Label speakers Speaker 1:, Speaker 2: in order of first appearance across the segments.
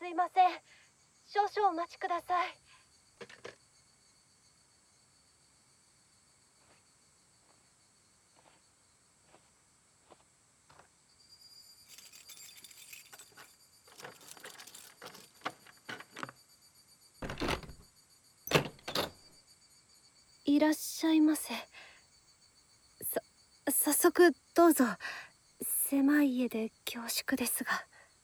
Speaker 1: いません。少々お待ちください。いらっしゃいませ。早速どうぞ。狭い家で恐縮ですが。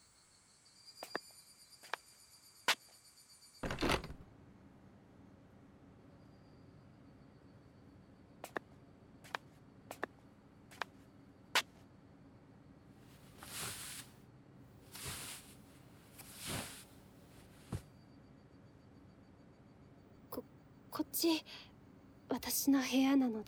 Speaker 1: こっち私の部屋なので。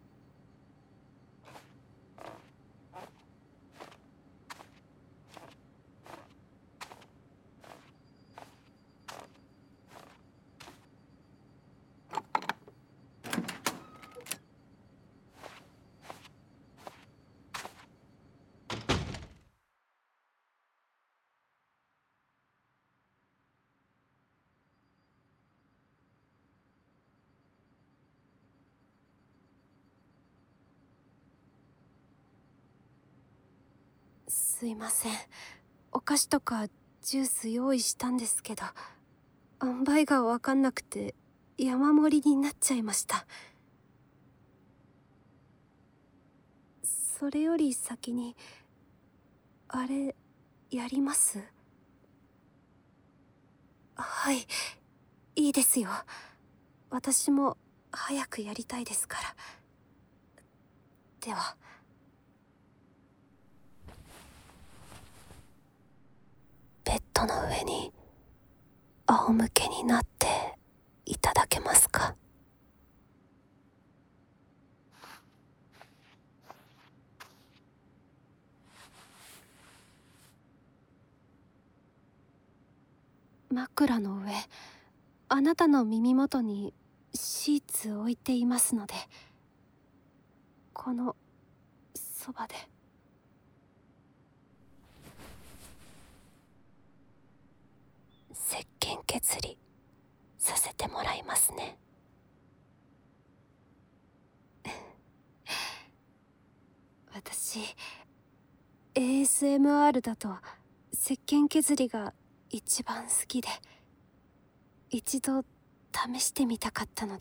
Speaker 1: すいません。お菓子とかジュース用意したんですけど、塩梅が分かんなくて山盛りになっちゃいました。それより先にあれやります？はい、いいですよ。私も早くやりたいですから。では。ベッドの上に仰向けになっていただけますか？枕の上、あなたの耳元にシーツ置いていますので、このそばで。石鹸削りさせてもらいますね。私 ASMR だと石鹸削りが一番好きで、一度試してみたかったのです。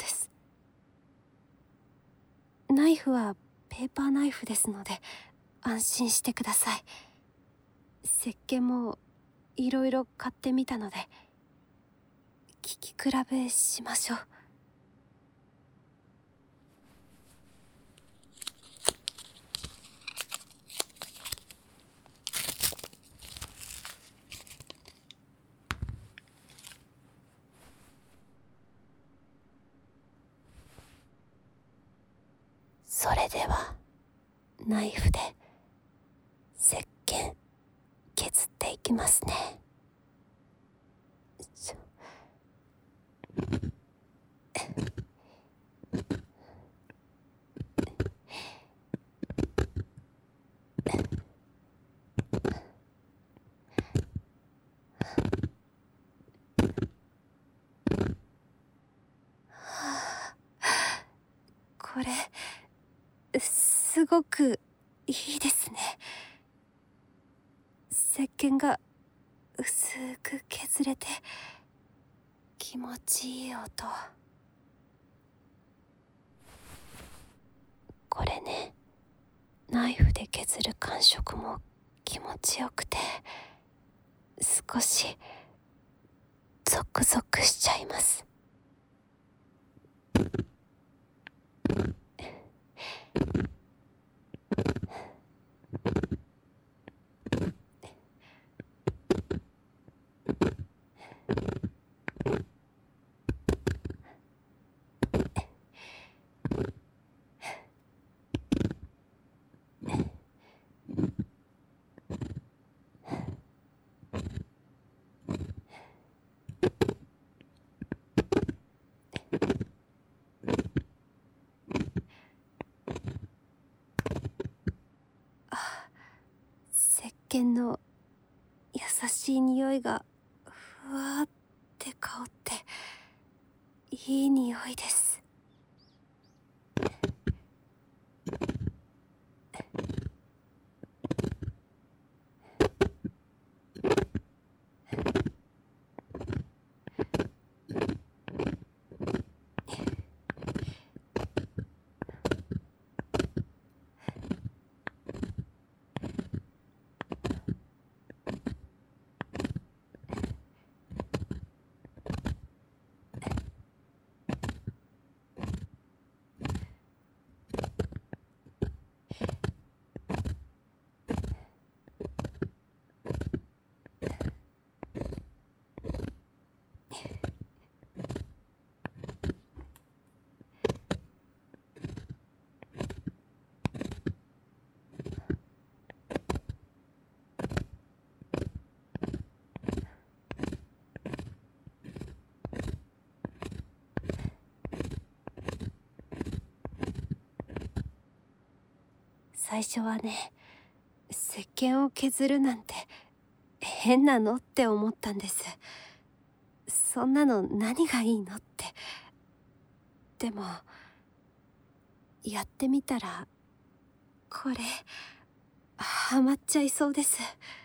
Speaker 1: ナイフはペーパーナイフですので安心してください。石鹸もいろいろ買ってみたので聞き比べしましょう。それではナイフで石鹸削っていきますね。これすごくいいですね。石鹸が薄く削れて気持ちいい音。これね、ナイフで削る感触も気持ちよくて、少しゾクゾクしちゃいます。石鹸の優しい匂いがふわーって香っていい匂いです。最初はね、石鹸を削るなんて変なのって思ったんです。そんなの何がいいのって。でもやってみたらこれハマっちゃいそうです。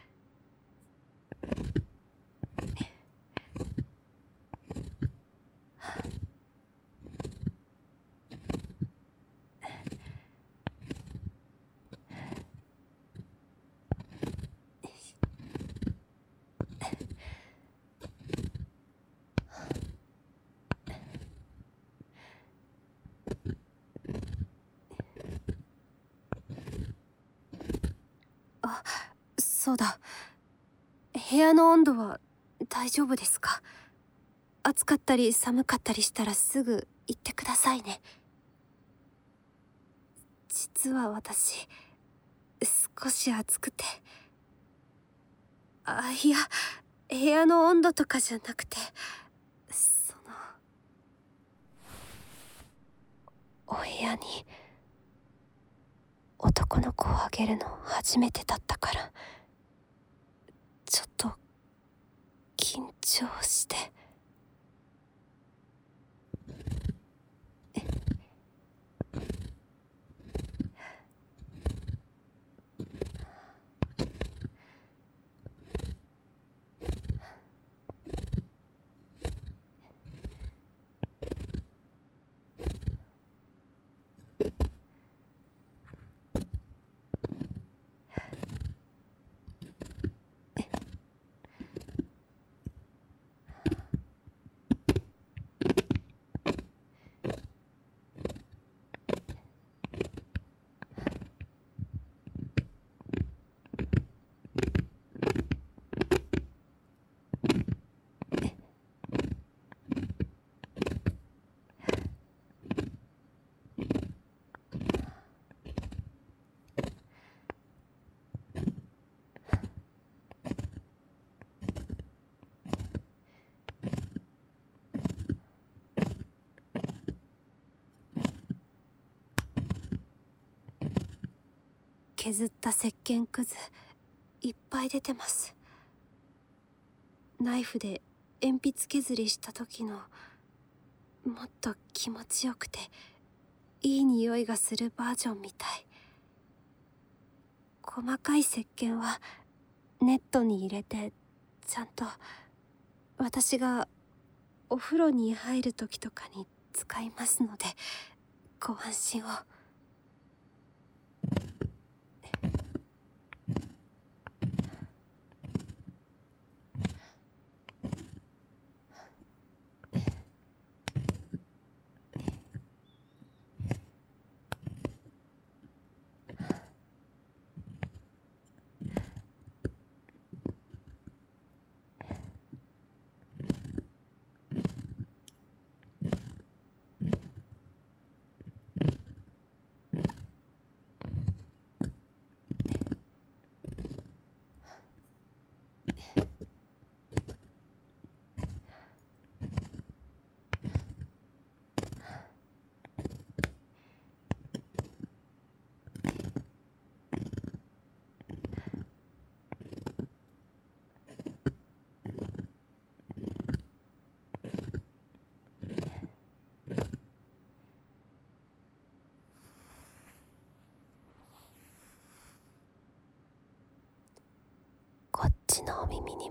Speaker 1: あ、そうだ。部屋の温度は大丈夫ですか？暑かったり寒かったりしたらすぐ言ってくださいね。実は私、少し暑くて。いや、部屋の温度とかじゃなくて、お部屋に男の子をあげるの初めてだったから、ちょっと緊張して。削った石鹸くずいっぱい出てます。ナイフで鉛筆削りした時のもっと気持ちよくていい匂いがするバージョンみたい。細かい石鹸はネットに入れてちゃんと私がお風呂に入る時とかに使いますのでご安心を。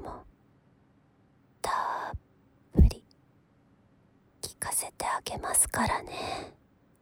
Speaker 1: もたっぷり聞かせてあげますからね。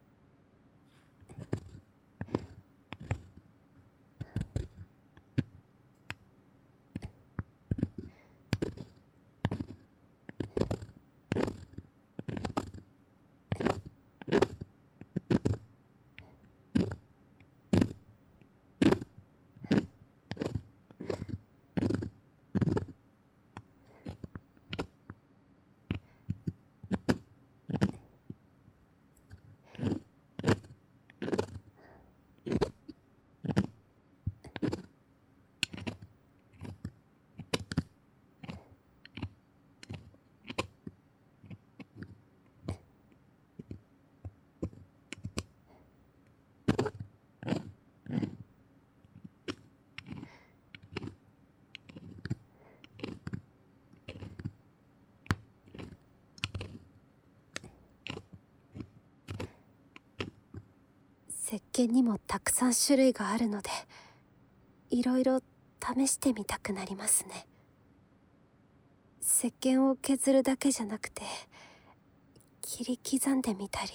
Speaker 1: 石鹸にもたくさん種類があるので、いろいろ試してみたくなりますね。石鹸を削るだけじゃなくて、切り刻んでみたり。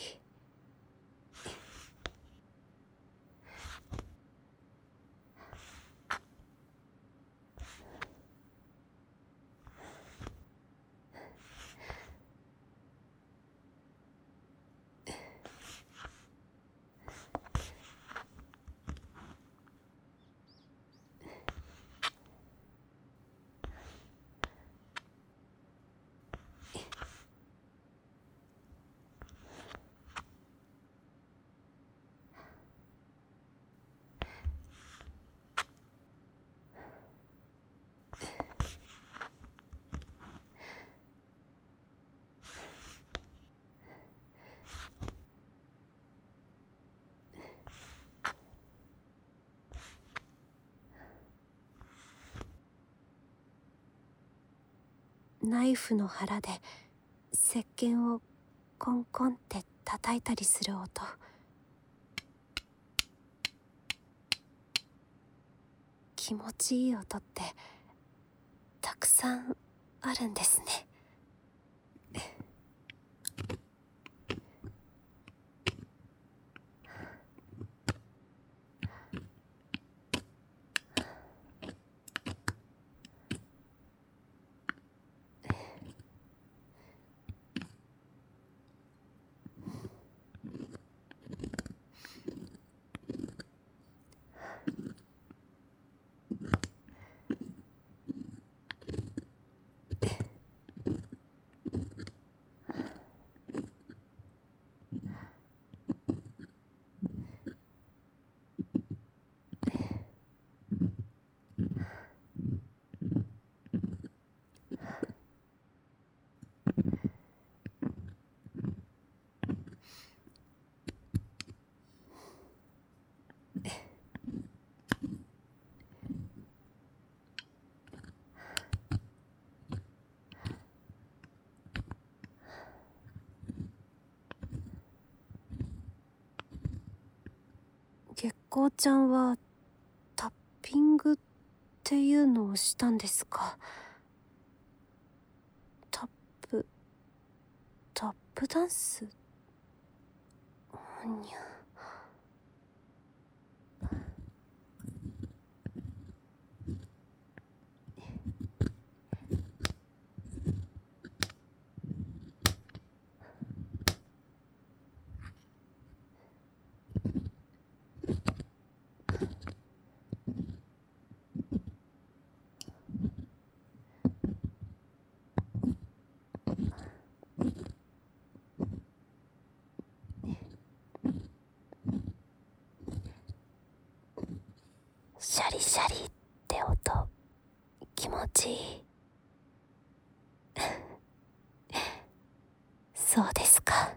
Speaker 1: ナイフの腹で石鹸をコンコンって叩いたりする音、気持ちいい音ってたくさんあるんですね。月光ちゃんはタッピングっていうのをしたんですか？タップダンス？にゃ。シャリシャリって音、気持ちいい。そうですか。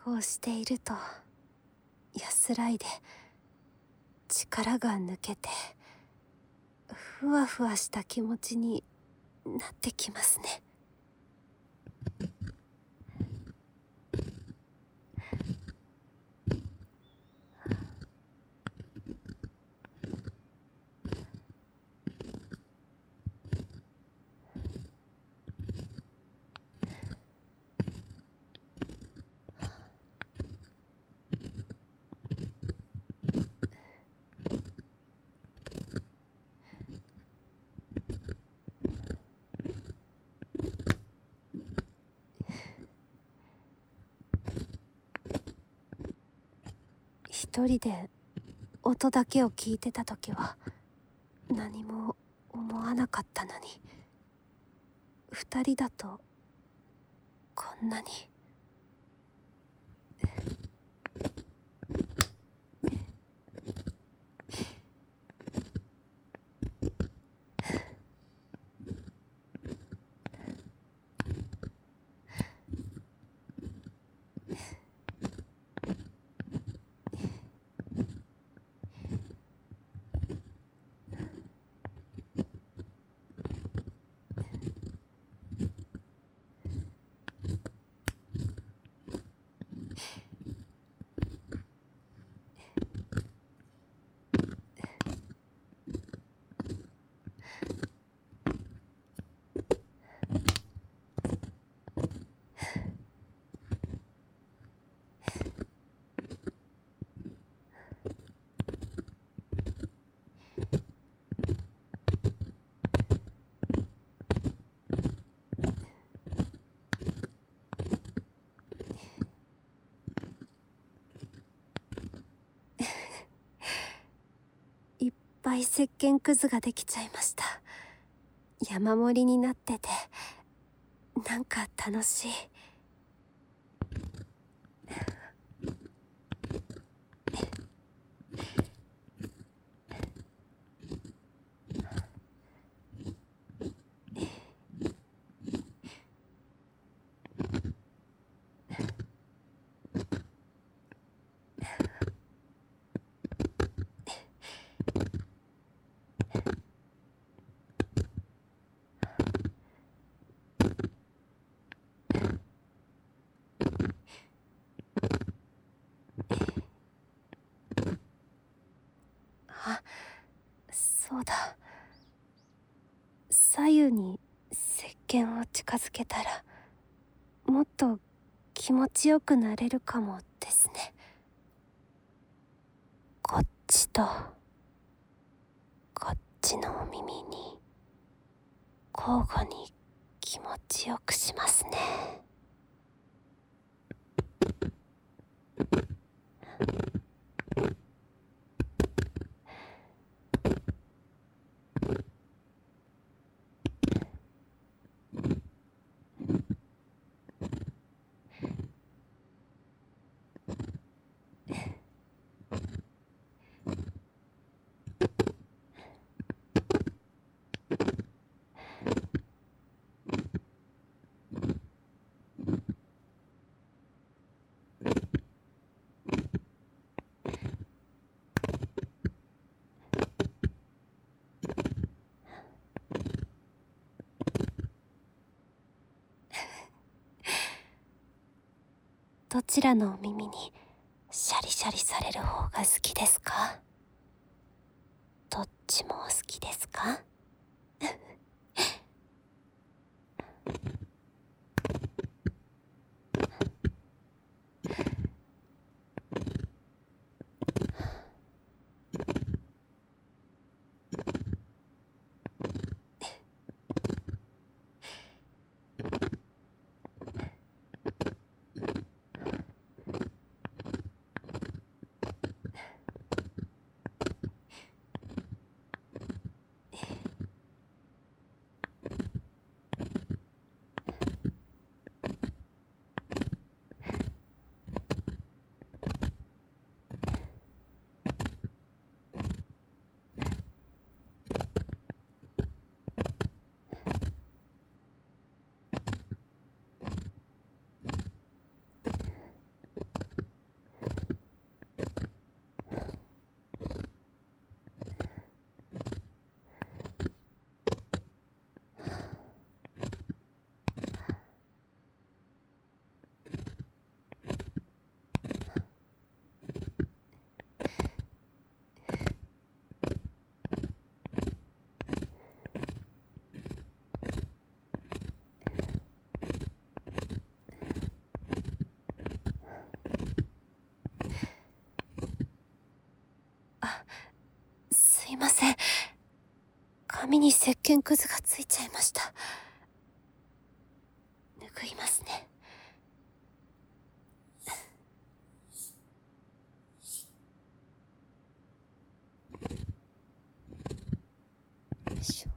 Speaker 1: こうしていると安らいで力が抜けてふわふわした気持ちになってきますね。一人で音だけを聞いてた時は何も思わなかったのに、二人だとこんなに。いっぱい石鹸くずができちゃいました。山盛りになっててなんか楽しい。あ、そうだ。左右に石鹸を近づけたらもっと気持ちよくなれるかもですね。こっちとこっちのお耳に交互に気持ちよくしますね。どちらのお耳にシャリシャリされる方が好きですか？どっちも好きですか？ 髪に石鹸くずがついちゃいました。拭いますね。よいしょ。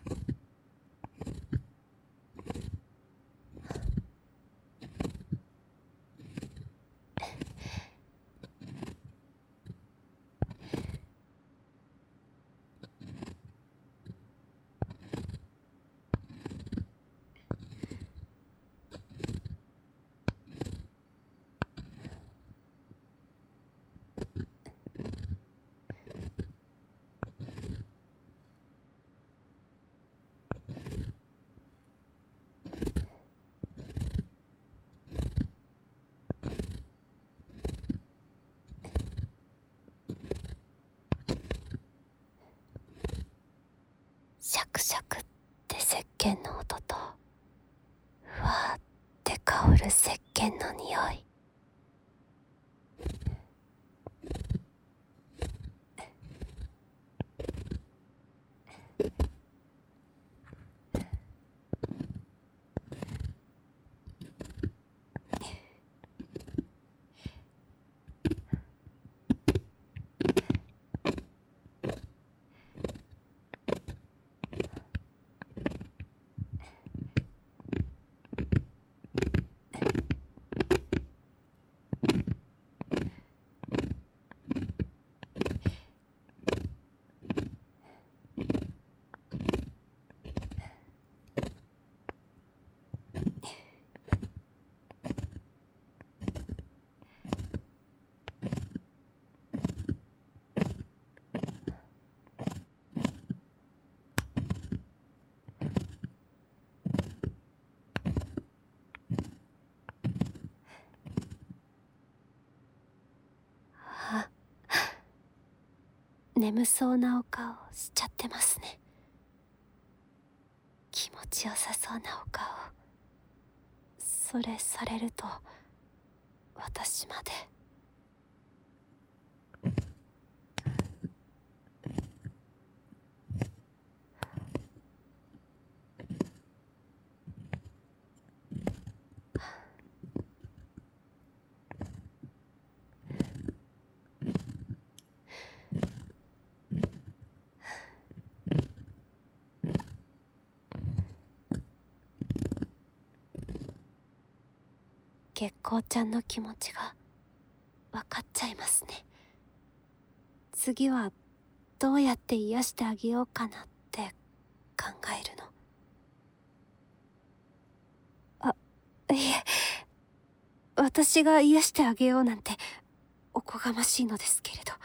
Speaker 1: シャクシャクって石鹸の音と、ふわーって香る石鹸の匂い。あ、眠そうなお顔しちゃってますね。気持ちよさそうなお顔。それされると私まで。月光ちゃんの気持ちが分かっちゃいますね。次はどうやって癒してあげようかなって考えるの。あ、いえ、私が癒してあげようなんておこがましいのですけれど。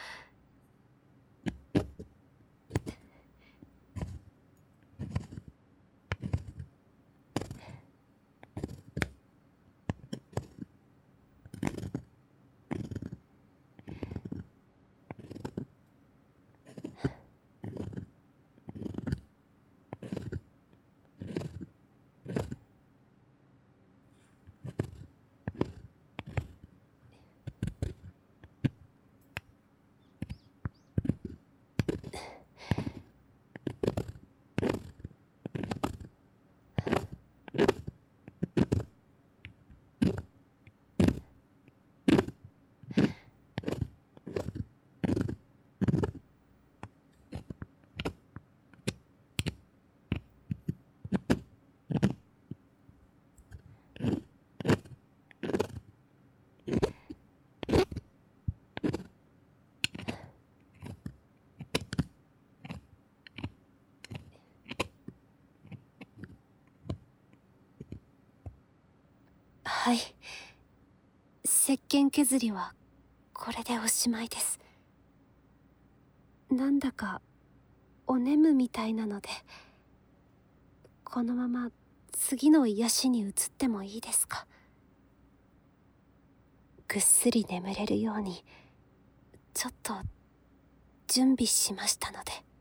Speaker 1: はい。石鹸削りはこれでおしまいです。なんだかお眠みたいなので、このまま次の癒しに移ってもいいですか？ぐっすり眠れるようにちょっと準備しましたので。